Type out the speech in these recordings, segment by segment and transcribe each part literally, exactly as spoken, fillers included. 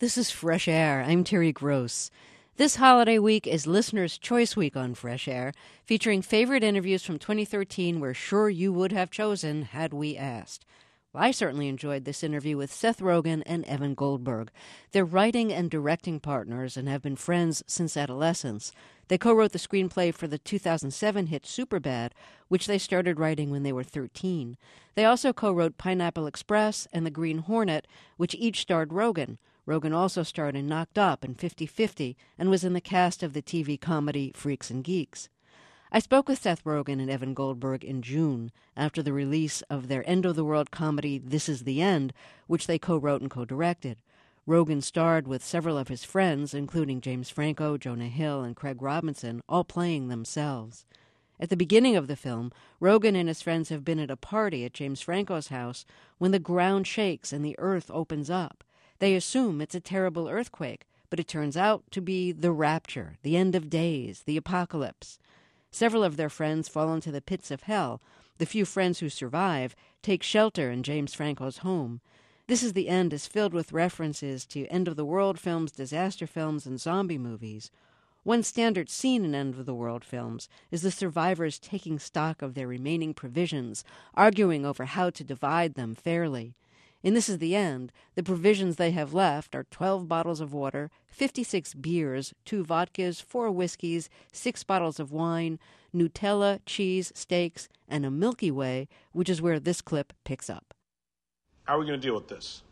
This is Fresh Air. I'm Terry Gross. This holiday week is Listener's Choice Week on Fresh Air, featuring favorite interviews from twenty thirteen we're sure you would have chosen had we asked. Well, I certainly enjoyed this interview with Seth Rogen and Evan Goldberg. They're writing and directing partners and have been friends since adolescence. They co-wrote the screenplay for the two thousand seven hit Superbad, which they started writing when they were thirteen. They also co-wrote Pineapple Express and The Green Hornet, which each starred Rogen. Rogen also starred in Knocked Up and fifty-fifty and was in the cast of the T V comedy Freaks and Geeks. I spoke with Seth Rogen and Evan Goldberg in June after the release of their end-of-the-world comedy This Is the End, which they co-wrote and co-directed. Rogen starred with several of his friends, including James Franco, Jonah Hill, and Craig Robinson, all playing themselves. At the beginning of the film, Rogen and his friends have been at a party at James Franco's house when the ground shakes and the earth opens up. They assume it's a terrible earthquake, but it turns out to be the rapture, the end of days, the apocalypse. Several of their friends fall into the pits of hell. The few friends who survive take shelter in James Franco's home. This Is the End is filled with references to end-of-the-world films, disaster films, and zombie movies. One standard scene in end-of-the-world films is the survivors taking stock of their remaining provisions, arguing over how to divide them fairly. In This Is the End, the provisions they have left are twelve bottles of water, fifty-six beers, two vodkas, four whiskeys, six bottles of wine, Nutella, cheese, steaks, and a Milky Way, which is where this clip picks up. How are we going to deal with this?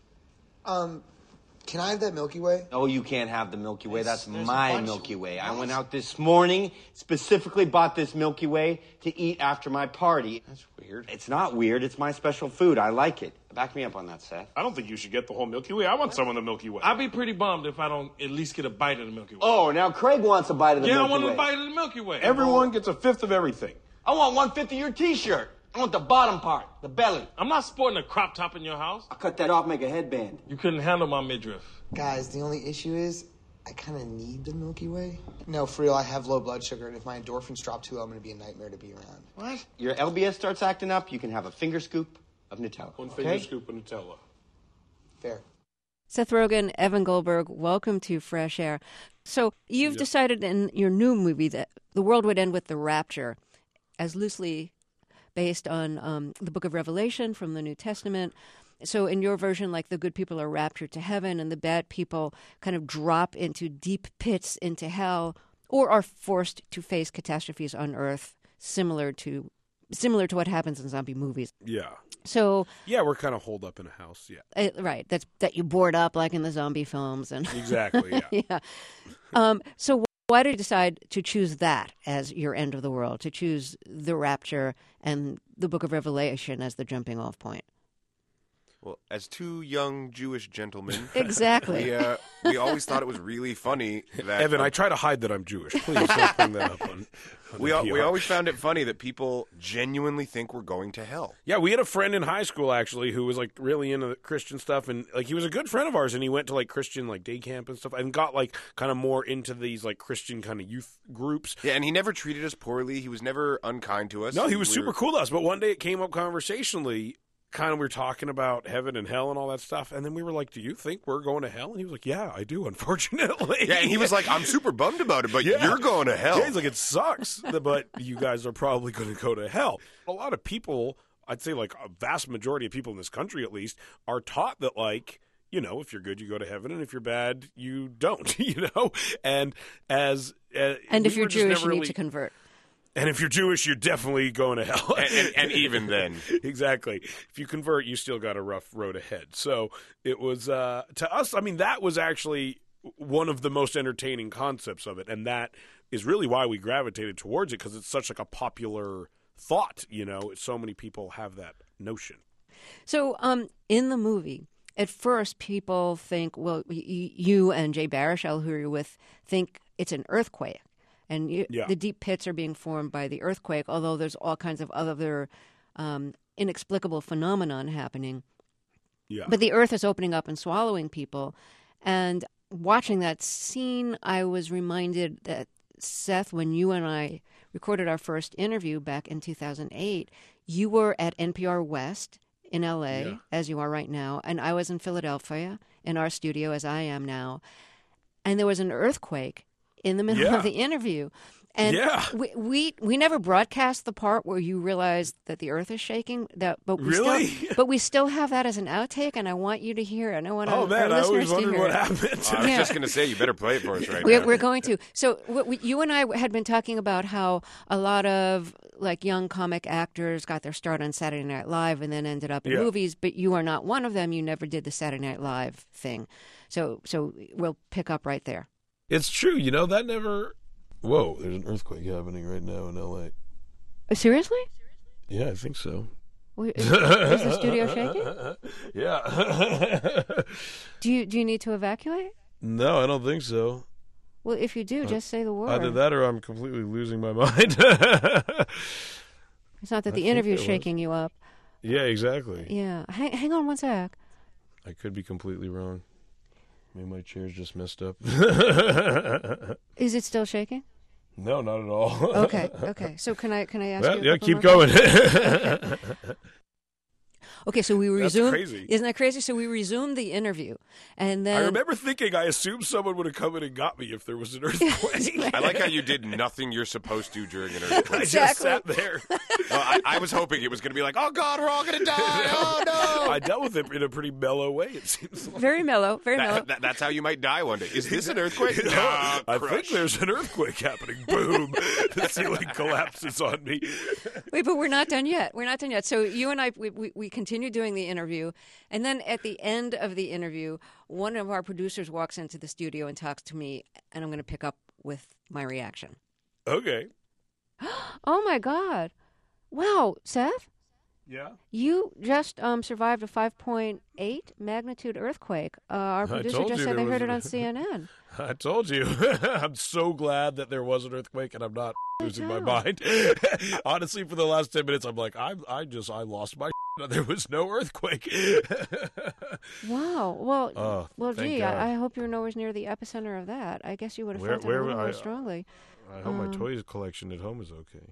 Um, can I have that Milky Way? No, you can't have the Milky Way. That's There's- there's a my bunch- Milky Way. I went out this morning, specifically bought this Milky Way to eat after my party. That's weird. It's not weird. It's my special food. I like it. Back me up on that, Seth. I don't think you should get the whole Milky Way. I want some of the Milky Way. I'd be pretty bummed if I don't at least get a bite of the Milky Way. Oh, now Craig wants a bite of the yeah, Milky I want Way. a bite of the Milky Way. Everyone gets a fifth of everything. I want one-fifth of your T-shirt. I want the bottom part, the belly. I'm not sporting a crop top in your house. I'll cut that off, make a headband. You couldn't handle my midriff. Guys, the only issue is I kind of need the Milky Way. No, for real, I have low blood sugar, and if my endorphins drop too low, I'm going to be a nightmare to be around. What? Your L B S starts acting up, you can have a finger scoop of Nutella. One okay? finger scoop of Nutella. Fair. Seth Rogen, Evan Goldberg, welcome to Fresh Air. So you've Yeah. decided in your new movie that the world would end with the rapture, as loosely based on um, the book of Revelation from the New Testament. So in your version, like the good people are raptured to heaven and the bad people kind of drop into deep pits into hell or are forced to face catastrophes on earth similar to similar to what happens in zombie movies. Yeah. So Yeah, we're kind of holed up in a house, yeah. uh, right, that's that you board up like in the zombie films and Exactly, yeah. yeah. Um, so why did you decide to choose that as your end of the world, to choose the rapture and the book of Revelation as the jumping off point? Well, as two young Jewish gentlemen, Exactly. we, uh, we always thought it was really funny that Evan, uh, I try to hide that I'm Jewish. Please don't bring that up on, on we the al- P R. we always found it funny that people genuinely think we're going to hell. Yeah, we had a friend in high school, actually, who was, like, really into the Christian stuff, and, like, he was a good friend of ours, and he went to, like, Christian, like, day camp and stuff, and got, like, kind of more into these, like, Christian kind of youth groups. Yeah, and he never treated us poorly. He was never unkind to us. No, he was We super were- cool to us, but one day it came up conversationally, kind of we were talking about heaven and hell and all that stuff, and then we were like, do you think we're going to hell? And he was like, yeah, I do, unfortunately. Yeah, and he was like, I'm super bummed about it, but Yeah. you're going to hell. Yeah, he's like, it sucks, but you guys are probably going to go to hell. A lot of people, I'd say like a vast majority of people in this country at least, are taught that like, you know, if you're good, you go to heaven, and if you're bad, you don't, you know? And as... Uh, And if we you're were just Jewish, never you need really- to convert. And if you're Jewish, you're definitely going to hell. and, and, and even then. Exactly. If you convert, you still got a rough road ahead. So it was, uh, to us, I mean, that was actually one of the most entertaining concepts of it. And that is really why we gravitated towards it, because it's such like a popular thought, you know. So many people have that notion. So um, in the movie, at first people think, well, y- y- you and Jay Baruchel, who you're with, think it's an earthquake. And you, Yeah. the deep pits are being formed by the earthquake, although there's all kinds of other um, inexplicable phenomenon happening. Yeah. But the earth is opening up and swallowing people. And watching that scene, I was reminded that, Seth, when you and I recorded our first interview back in two thousand eight, you were at N P R West in L A, Yeah. as you are right now, and I was in Philadelphia in our studio, as I am now, and there was an earthquake in the middle Yeah. of the interview. And Yeah. we, we we never broadcast the part where you realize that the earth is shaking. That, but we Really? Still, but we still have that as an outtake, and I want you to hear it. I want Oh, our, man, our I listeners always to wondered hear what it. happened. I was Yeah. just going to say, you better play it for us right We're, now. we're going to. So what we, you and I had been talking about how a lot of like young comic actors got their start on Saturday Night Live and then ended up in Yeah. movies, but you are not one of them. You never did the Saturday Night Live thing. So so we'll pick up right there. It's true. You know, that never... Whoa, there's an earthquake happening right now in L A. Uh, Seriously? Yeah, I think so. Wait, Is, is the studio shaking? Yeah. Do you do you need to evacuate? No, I don't think so. Well, if you do, just say the word. Either that or I'm completely losing my mind. It's not that I the think interview's there was. shaking you up. Yeah, exactly. Yeah. Hang, hang on one sec. I could be completely wrong. Maybe my chair's just messed up. Is it still shaking? No, not at all. Okay. Okay. So can I can I ask Well, you? A yeah, couple keep more going. questions? Okay, so we That's resumed. crazy. Isn't that crazy? So we resumed the interview, and then I remember thinking I assumed someone would have come in and got me if there was an earthquake. I like how you did nothing you're supposed to during an earthquake. I just Exactly. sat there. No, I, I was hoping it was going to be like, oh, God, we're all going to die. Oh, no. I dealt with it in a pretty mellow way, it seems like. very mellow, very mellow. That, that, that's how you might die one day. Is this an earthquake? No, Nah, I crush. think there's an earthquake happening. Boom. The ceiling collapses on me. Wait, but we're not done yet. We're not done yet. So you and I, we, we, we continue doing the interview, and then at the end of the interview, one of our producers walks into the studio and talks to me, and I'm going to pick up with my reaction. Okay. Oh my God! Wow, Seth, Yeah. you just um, survived a five point eight magnitude earthquake. Uh, our I producer told just you said there they heard was it a- on C N N. I told you. I'm so glad that there was an earthquake and I'm not losing my too. mind. Honestly, for the last ten minutes, I'm like, I, I just, I lost my There was no earthquake. Wow. Well, Oh, well, thank gee, God. I, I hope you're nowhere near the epicenter of that. I guess you would have Where- felt where it a little I- more strongly. I hope my Um. toys collection at home is okay.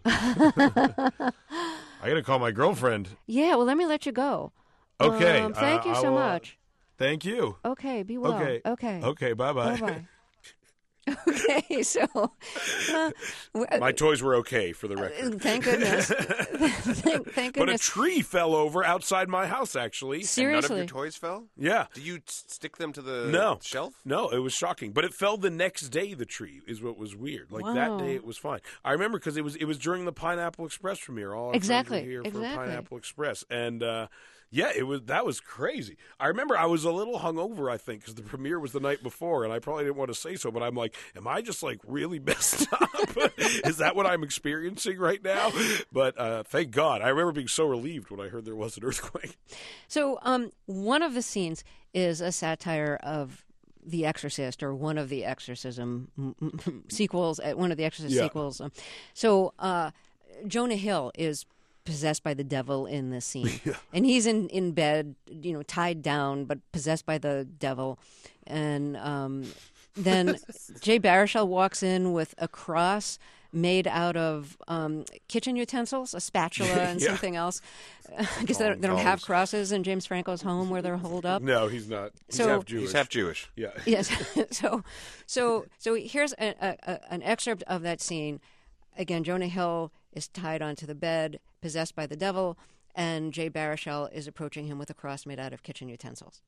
I gotta call my girlfriend. Yeah. Well, let me let you go. Okay. Um, thank uh, you I so will- much. Thank you. Okay. Be well. Okay. Okay. Okay. Bye bye. Bye-bye. Okay. So, uh, w- My toys were okay, for the record. thank goodness. thank, thank But a goodness. tree fell over outside my house, actually. And none of Seriously. your toys fell? Yeah. Did you s- stick them to the No. shelf? No, it was shocking. But it fell the next day, the tree, is what was weird. Like, that Wow. day it was fine. I remember because it was it was during the Pineapple Express premiere. All our Exactly, friends were here for exactly. Pineapple Express. And, uh, yeah, it was that was crazy. I remember I was a little hungover, I think, because the premiere was the night before, and I probably didn't want to say so, but I'm like, am I just, like, really messed up? Is that what I'm experiencing right now? But uh, thank God. I remember being so relieved when I heard there was an earthquake. So, um, one of the scenes is a satire of The Exorcist, or one of the exorcism sequels, uh, one of the Exorcist Yeah. sequels. Um, So, uh, Jonah Hill is possessed by the devil in this scene. And he's in, in bed, you know, tied down, but possessed by the devil. And um, then Jay Baruchel walks in with a cross made out of um, kitchen utensils, a spatula and Yeah. something else. Because they, don't- they don't have crosses in James Franco's home where they're holed up. No, he's not. He's So- half Jewish. He's half Jewish. Yeah. Yes. so, so, so here's a, a, a, an excerpt of that scene. Again, Jonah Hill is tied onto the bed, possessed by the devil, and Jay Baruchel is approaching him with a cross made out of kitchen utensils.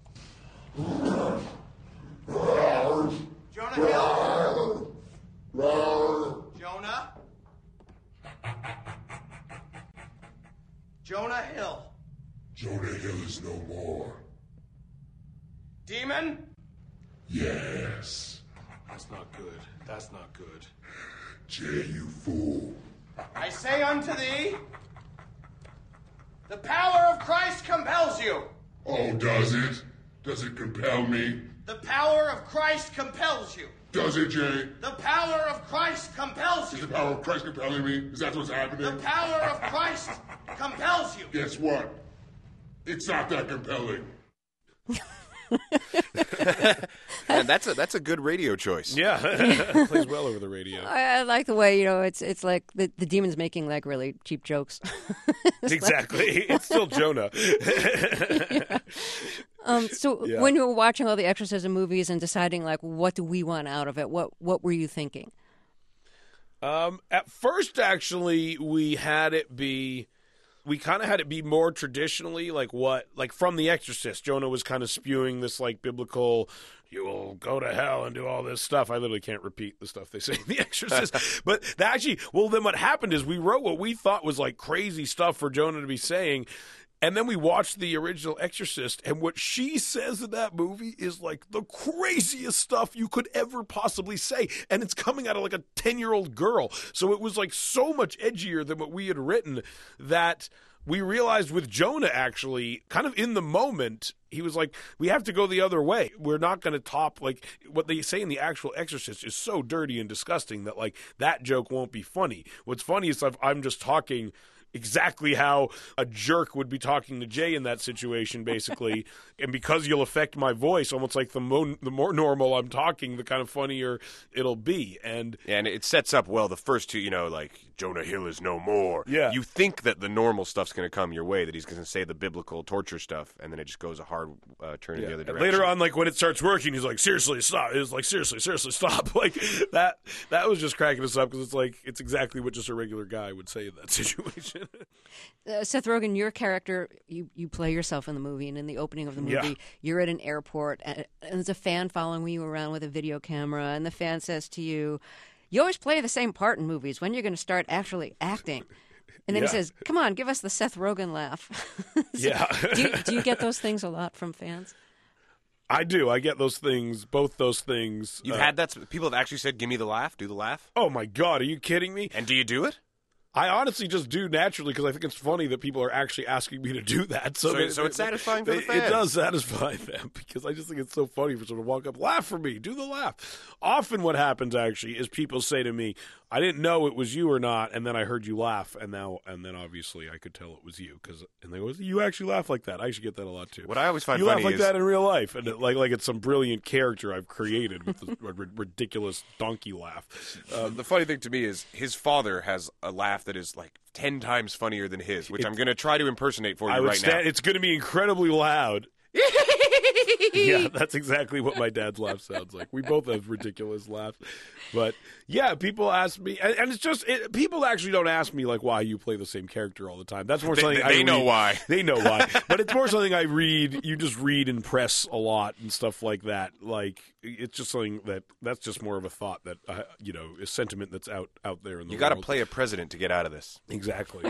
Jonah Hill? Jonah? Jonah Hill. Jonah Hill is no more. Demon? Yes. That's not good. That's not good. Jay, you fool. I say unto thee, the power of Christ compels you. Oh, does it? Does it compel me? The power of Christ compels you. Does it, Jay? The power of Christ compels Is you. the power of Christ compelling me? Is that what's The happening? power of Christ compels you. Guess what? It's not that compelling. And man, that's a that's a good radio choice. Yeah, it plays well over the radio. I, I like the way, you know, it's it's like the, the demon's making like really cheap jokes. Exactly. It's still Jonah. Yeah. Um, so Yeah. when you were watching all the exorcism movies and deciding like what do we want out of it, what what were you thinking? Um, at first, actually, we had it be, we kind of had it be more traditionally like what, like from The Exorcist. Jonah was kind of spewing this like biblical, you will go to hell and do all this stuff. I literally can't repeat the stuff they say in The Exorcist. But that actually, well, then what happened is we wrote what we thought was like crazy stuff for Jonah to be saying. And then we watched the original Exorcist, and what she says in that movie is like the craziest stuff you could ever possibly say. And it's coming out of like a ten-year-old girl. So it was like so much edgier than what we had written that we realized with Jonah, actually, kind of in the moment, he was like, we have to go the other way. We're not going to top, like, what they say in the actual Exorcist is so dirty and disgusting that, like, that joke won't be funny. What's funny is if I'm just talking exactly how a jerk would be talking to Jay in that situation, basically. And because you'll affect my voice, almost like the, mo- the more normal I'm talking, the kind of funnier it'll be. And Yeah, and it sets up well the first two, you know, like, Jonah Hill is no more. Yeah. You think that the normal stuff's going to come your way, that he's going to say the biblical torture stuff, and then it just goes a hard uh, turn in the other And direction. later on, like when it starts working, he's like, "Seriously, stop!" It's like, "Seriously, seriously, stop!" Like that. That was just cracking us up because it's like it's exactly what just a regular guy would say in that situation. Uh, Seth Rogen, your character, you, you play yourself in the movie, and in the opening of the movie, Yeah. you're at an airport, and, and there's a fan following you around with a video camera, and the fan says to you, "You always play the same part in movies. When are you going to start actually acting?" And then Yeah. he says, "Come on, give us the Seth Rogen laugh." So Yeah. do, you, do you get those things a lot from fans? I do. I get those things, both those things. You've uh, had that. People have actually said, "Give me the laugh, do the laugh." Oh my God, are you kidding me? And do you do it? I honestly just do naturally because I think it's funny that people are actually asking me to do that. So, So- they- so they- it's satisfying for the they- fans. It does satisfy them because I just think it's so funny for someone to walk up, laugh for me, do the laugh. Often what happens actually is people say to me, "I didn't know it was you or not," and then I heard you laugh, and now and then obviously I could tell it was you because and they go, "You actually laugh like that." I actually get that a lot too. What I always find you funny laugh like is that in real life, and it, like like it's some brilliant character I've created with this r- ridiculous donkey laugh. Um, the funny thing to me is his father has a laugh that is like ten times funnier than his, which I'm going to try to impersonate for you I would right sta- now. It's going to be incredibly loud. Yeah, that's exactly what my dad's laugh sounds like. We both have ridiculous laughs, but yeah, people ask me, and, and it's just it, people actually don't ask me like why you play the same character all the time. That's more They- something they I know read. why. They know why, but it's more something I read. You just read in press a lot and stuff like that. Like it's just something that that's just more of a thought that uh, you know, a sentiment that's out out there in the You got to world. play a president to get out of this. Exactly.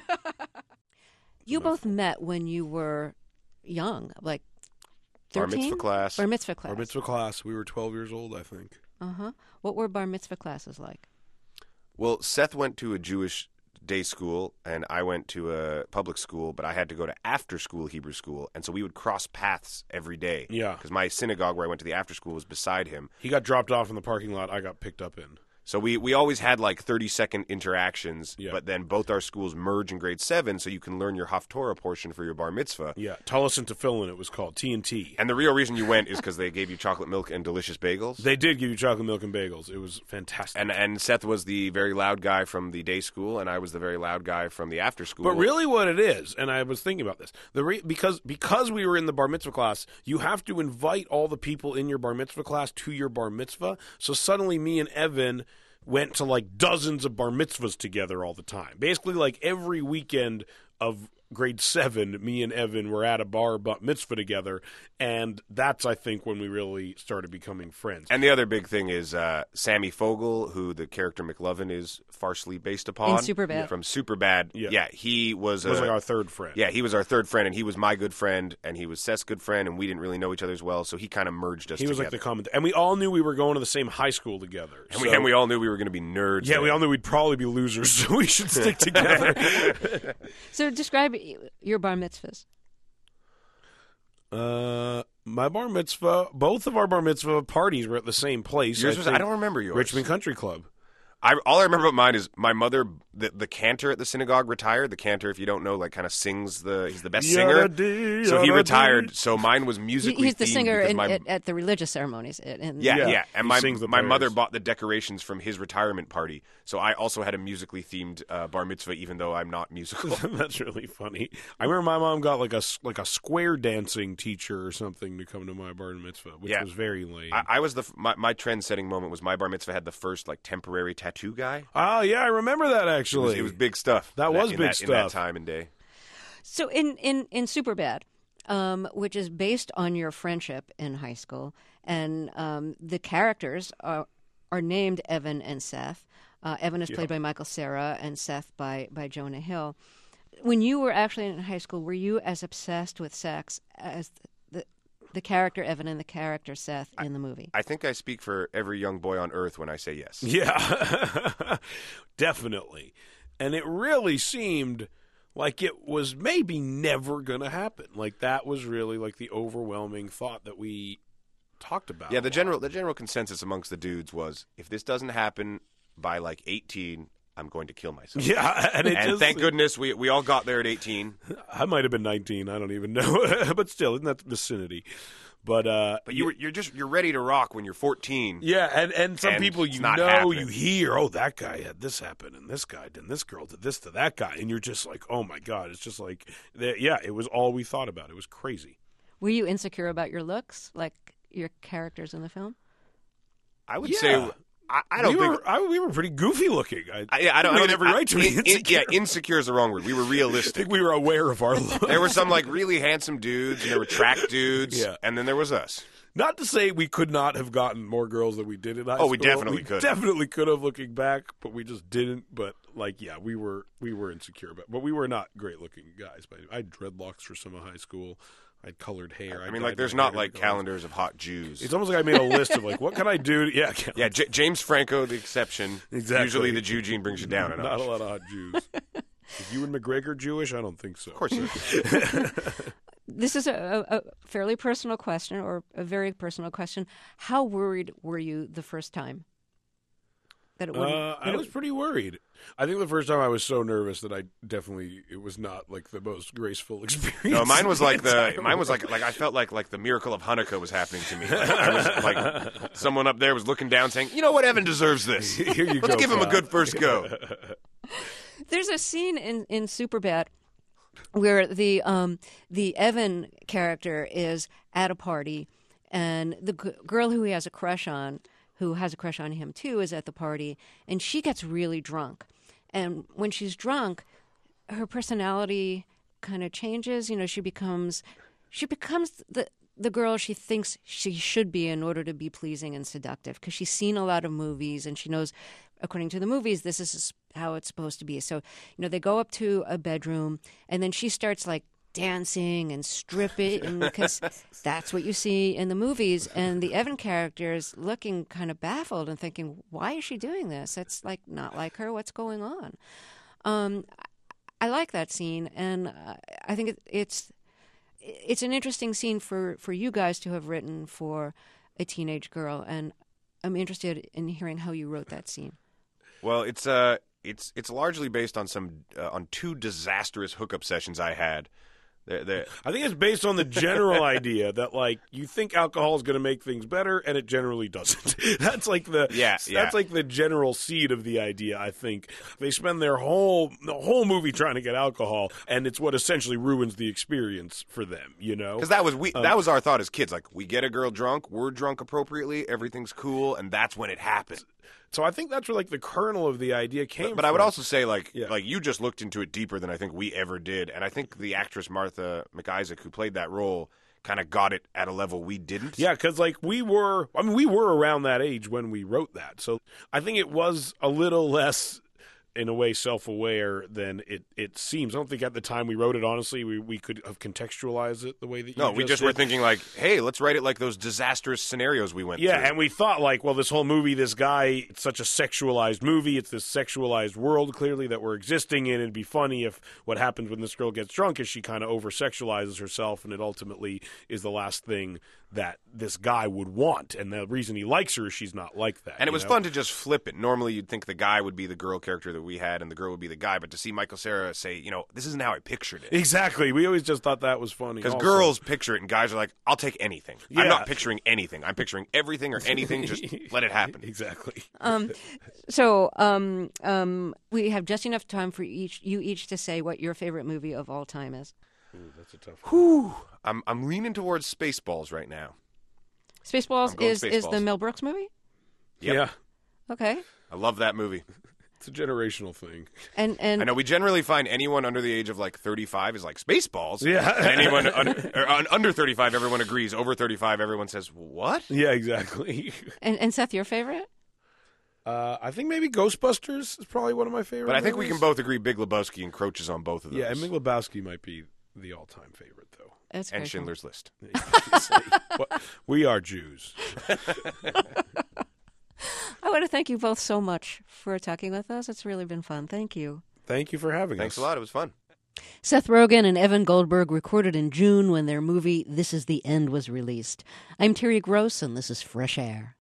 You both met when you were young, like Bar thirteen? mitzvah class. Bar mitzvah class. Bar mitzvah class. We were twelve years old, I think. Uh-huh. What were bar mitzvah classes like? Well, Seth went to a Jewish day school, and I went to a public school, but I had to go to after-school Hebrew school, and so we would cross paths every day. Yeah. Because my synagogue where I went to the after-school was beside him. He got dropped off in the parking lot. I got picked up in. So we, we always had like thirty-second interactions, Yeah. but then both our schools merge in grade seven, so you can learn your Haftorah portion for your bar mitzvah. Yeah, Tullis and Tefillin, it was called T and T. And the real reason you went is because they gave you chocolate milk and delicious bagels. They did give you chocolate milk and bagels. It was fantastic. And and Seth was the very loud guy from the day school, and I was the very loud guy from the after school. But really, what it is, and I was thinking about this, the re- because because we were in the bar mitzvah class, you have to invite all the people in your bar mitzvah class to your bar mitzvah. So suddenly, me and Evan went to like dozens of bar mitzvahs together all the time. Basically, like every weekend of grade seven, me and Evan were at a bar bar mitzvah together, and that's, I think, when we really started becoming friends. And the other big thing is uh, Sammy Fogel, who the character McLovin is farcely based upon. In Superbad. From Superbad. Yeah. Yeah, he was, was uh, like our third friend. Yeah, he was our third friend, and he was my good friend, and he was Seth's good friend, and we didn't really know each other as well, so he kind of merged us He was together. like the common, and we all knew we were going to the same high school together. and, we, So- and we all knew we were going to be nerds. yeah, we there. all knew we'd probably be losers, so we should stick together. So describe your bar mitzvahs. uh, my bar mitzvah, both of our bar mitzvah parties were at the same place. Yours I was, think, I don't remember yours. Richmond Country Club. I, all I remember about mine is my mother, the, the cantor at the synagogue retired. The cantor, if you don't know, like kind of sings the, he's the best singer. Yada-dee, So he yada-dee. retired. So mine was musically He's the themed singer because in, my, at, at the religious ceremonies. In, in- yeah, Yeah, yeah. And he my, sings the my mother prayers. bought the decorations from his retirement party. So I also had a musically themed uh, bar mitzvah, even though I'm not musical. That's really funny. I remember my mom got like a s- like a square dancing teacher or something to come to my bar mitzvah, which Yeah. was very lame. I, I was the f- my, my trend setting moment was my bar mitzvah had the first like temporary tattoo guy. oh yeah, I remember that It actually. was, it was big stuff. That in was in big that, in that stuff. time and day. So in in in Superbad, um, which is based on your friendship in high school, and um, the characters are are named Evan and Seth. Uh, Evan is played by Michael Cera, and Seth by by Jonah Hill. When you were actually in high school, were you as obsessed with sex as the the character Evan and the character Seth in the movie? I think I speak for every young boy on earth when I say yes. Yeah, definitely. And it really seemed like it was maybe never going to happen. Like that was really like the overwhelming thought that we talked about. Yeah, the general the general consensus amongst the dudes was if this doesn't happen by like eighteen, I'm going to kill myself. Yeah, and, it And just, thank goodness we we all got there at eighteen. I might have been nineteen. I don't even know, but still, in that vicinity. But uh, But you were, you're just you're ready to rock when you're fourteen. yeah, and, and some And people it's you not know, happening. you hear, oh, that guy had this happen, and this guy did, and this girl did this to that guy, and you're just like, oh my god, it's just like, yeah, it was all we thought about. It was crazy. Were you insecure about your looks, like your characters in the film? I would Yeah. say I, I don't we think were, I, we were pretty goofy looking. I, I, yeah, I don't. we I had don't every I- right to be in- in- insecure. Yeah, insecure is the wrong word. We were I realistic. think we were aware of our look. There were some like really handsome dudes, and there were track dudes, Yeah. and then there was us. Not to say we could not have gotten more girls than we did in high Oh, school. we definitely could. Definitely could have looking back, but we just didn't. But like, yeah, we were we were insecure, but but we were not great looking guys. But I had dreadlocks for some of high school. I had colored hair. I mean, dyed like, there's my not hair like colors. calendars of hot Jews. It's almost like I made a list of like, what can I do? To, yeah, Yeah, J- James Franco, the exception. Exactly. Usually the Jew gene brings you down a notch. not a lot of hot Jews. Is Ewan McGregor Jewish? I don't think so. Of course he is. This is a, a a fairly personal question, or a very personal question. How worried were you the first time that it would? Uh, I was pretty worried. I think the first time I was so nervous that I definitely it was not like the most graceful experience. No, mine was like the entire mine was world. like like I felt like like the miracle of Hanukkah was happening to me. Like, I was like someone up there was looking down saying, "You know what, Evan deserves this. Here you Let's go, give him a pal." good first go." There's a scene in in Superbad where the um the Evan character is at a party, and the g- girl who he has a crush on, who has a crush on him too, is at the party, and she gets really drunk. And when she's drunk, her personality kind of changes. You know, she becomes she becomes the the girl she thinks she should be in order to be pleasing and seductive, because she's seen a lot of movies and she knows, according to the movies, this is how it's supposed to be. So, you know, they go up to a bedroom, and then she starts like dancing and stripping, because that's what you see in the movies. And the Evan character is looking kind of baffled and thinking, why is she doing this? It's like not like her. What's going on? Um, I like that scene, and uh, I think it, it's it's an interesting scene for, for you guys to have written for a teenage girl, and I'm interested in hearing how you wrote that scene. Well, it's uh it's it's largely based on some uh, on two disastrous hookup sessions I had. They're, they're, I think it's based on the general idea that like you think alcohol is going to make things better, and it generally doesn't. That's like the Yeah, that's yeah. like the general seed of the idea. I think they spend their whole the whole movie trying to get alcohol, and it's what essentially ruins the experience for them. You know, Because that was we Um, that was our thought as kids. Like, we get a girl drunk, we're drunk appropriately, everything's cool, and that's when it happens. so I think that's where like the kernel of the idea came. But, but I would from. also say, like, Yeah. like you just looked into it deeper than I think we ever did, and I think the actress Martha McIsaac, who played that role, kind of got it at a level we didn't. Yeah, because like we were, I mean, we were around that age when we wrote that, so I think it was a little less in a way, self-aware than it, it seems. I don't think at the time we wrote it, honestly, we, we could have contextualized it the way that you No, we just did. were thinking like, hey, let's write it like those disastrous scenarios we went Yeah, through. and we thought, like, well, this whole movie, this guy, it's such a sexualized movie. It's this sexualized world, clearly, that we're existing in. It'd be funny if what happens when this girl gets drunk is she kind of over-sexualizes herself, and it ultimately is the last thing that this guy would want. And the reason he likes her is she's not like that. And it you was know? fun to just flip it. Normally, you'd think the guy would be the girl character that we had, and the girl would be the guy. But to see Michael Cera say, you know, this isn't how I pictured it. Exactly. We always just thought that was funny. Because also. girls picture it, and guys are like, I'll take anything. Yeah. I'm not picturing anything. I'm picturing everything or anything. Just let it happen. Exactly. Um, so um, um, we have just enough time for each you each to say what your favorite movie of all time is. Ooh, that's a tough one. Whew. I'm, I'm leaning towards Spaceballs right now. Spaceballs I'm going is is the Spaceballs. Mel Brooks movie? Yep. Yeah. Okay. I love that movie. It's a generational thing. And and I know we generally find anyone under the age of like thirty-five is like Spaceballs. Yeah. And anyone un, or, un, under thirty-five, everyone agrees. Over thirty-five, everyone says, what? Yeah, exactly. and, and Seth, your favorite? Uh, I think maybe Ghostbusters is probably one of my favorite But I think we movies. can both agree Big Lebowski encroaches on both of those. Yeah, and Big Lebowski might be the all-time favorite, though. That's and great. Schindler's List. Well, we are Jews. I want to thank you both so much for talking with us. It's really been fun. Thank you. Thank you for having Thanks us. a lot. It was fun. Seth Rogen and Evan Goldberg recorded in June when their movie This Is the End was released. I'm Terry Gross, and this is Fresh Air.